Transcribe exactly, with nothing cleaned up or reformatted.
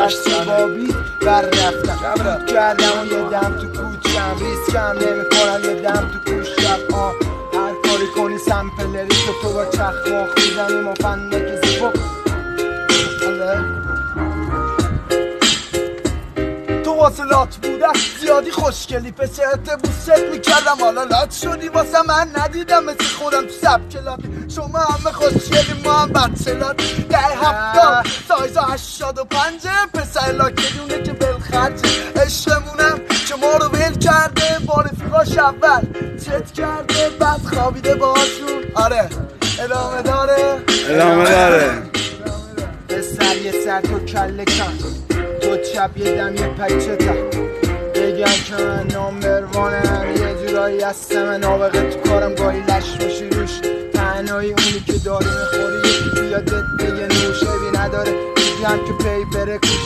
بسته بابی بر رفتم بود کردم و یه دم تو کوچم ریسکم نمی کنم یه دم تو کوشم آه هر کاری کنی سمپلری تو تو با چخماخ میزنیم و فندک زیبا تو واصلات بودن زیادی خوشگلی پسرت بوست میکردم حالا لات شدی واسه من ندیدم مثل خودم تو سبکلات شما همه خوشگلی ما هم بدسلات ده هفتاد سایزا هشتاد و پنجه پسر لاکدونه که بلخرجه عشقمونم که ما رو ول کرده با رفیقاش اول چت کرده بعد خوابیده باشون آره ادامه داره ادامه داره پسر یه سر تو کله کن تو چپ یه دم یه پچه بگم که من نامبروانم یه جورایی هستم نابغه تو کارم گاهی لش باشی روش تنهایی اونی که داری میخوری یکی بیادت بگه نوشه بی نداره میگم که پی بره